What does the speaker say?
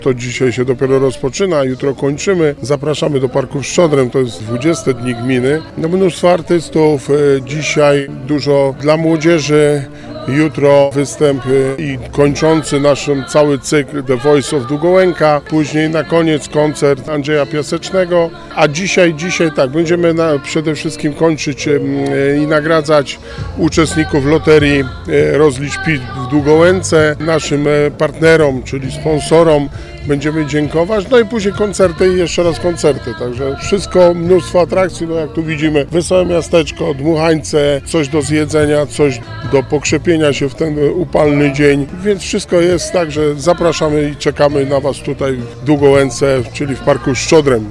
To dzisiaj się dopiero rozpoczyna, jutro kończymy. Zapraszamy do Parku Szczodrem, to jest 20 dni gminy. Mnóstwo artystów, dzisiaj dużo dla młodzieży. Jutro występ i kończący nasz cały cykl The Voice of Długołęka. Później na koniec koncert Andrzeja Piasecznego. A dzisiaj tak, będziemy przede wszystkim kończyć i nagradzać uczestników loterii Rozlicz PIT w Długołęce. Naszym partnerom, czyli sponsorom będziemy dziękować. No i później koncerty i jeszcze raz koncerty. Także wszystko, mnóstwo atrakcji, no jak tu widzimy, wesołe miasteczko, dmuchańce, coś do zjedzenia, coś do pokrzepienia się w ten upalny dzień. Więc wszystko jest tak, że zapraszamy i czekamy na Was tutaj w Długołęce, czyli w Parku Szczodrem.